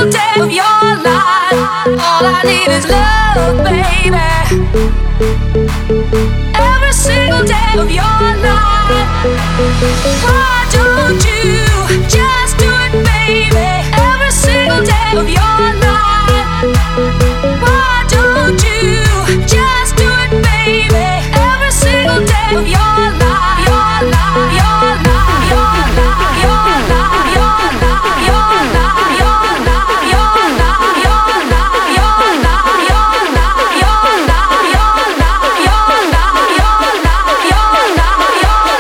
day of your life. All I need is love, baby. Every single day of your life. Why don't you just do it, baby? Every single day of your life. Why don't you just do it, baby? Every single day of your life. Your life, your life, your life, your life, your life, your life, your life, your life, your life, your life, your life, your life, your life, your life, your life, your life, your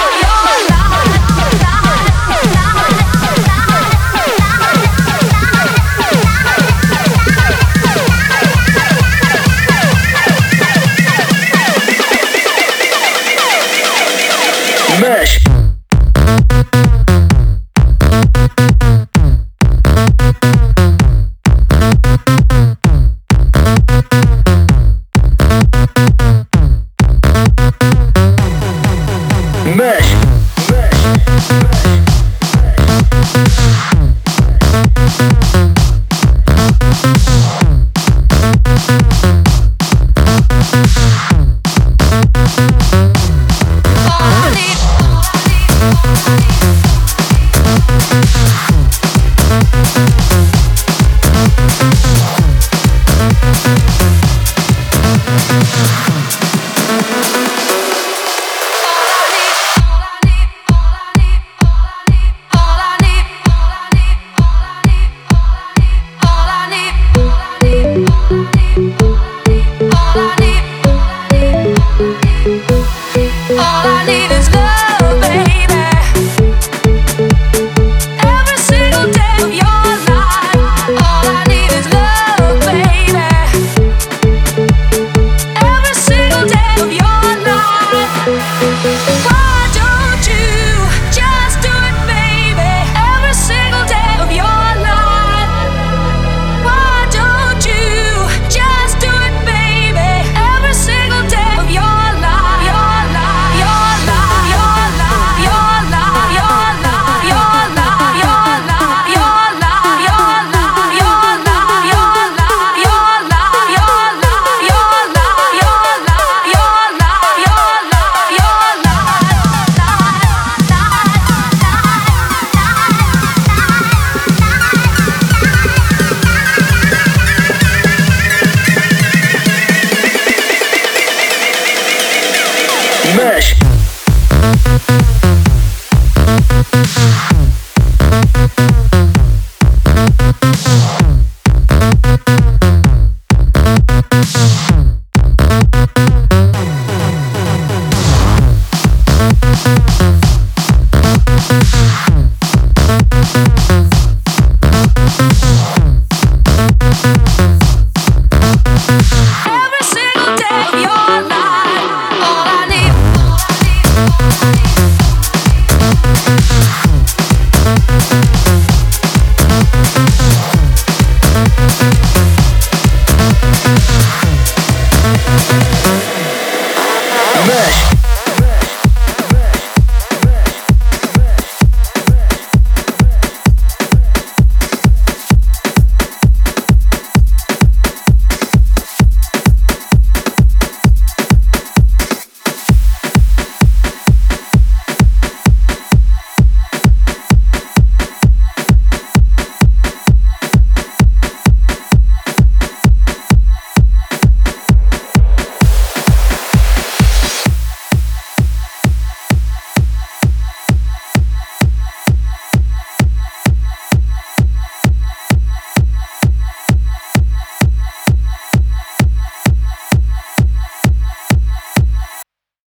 Mesh. Mesh. Mesh.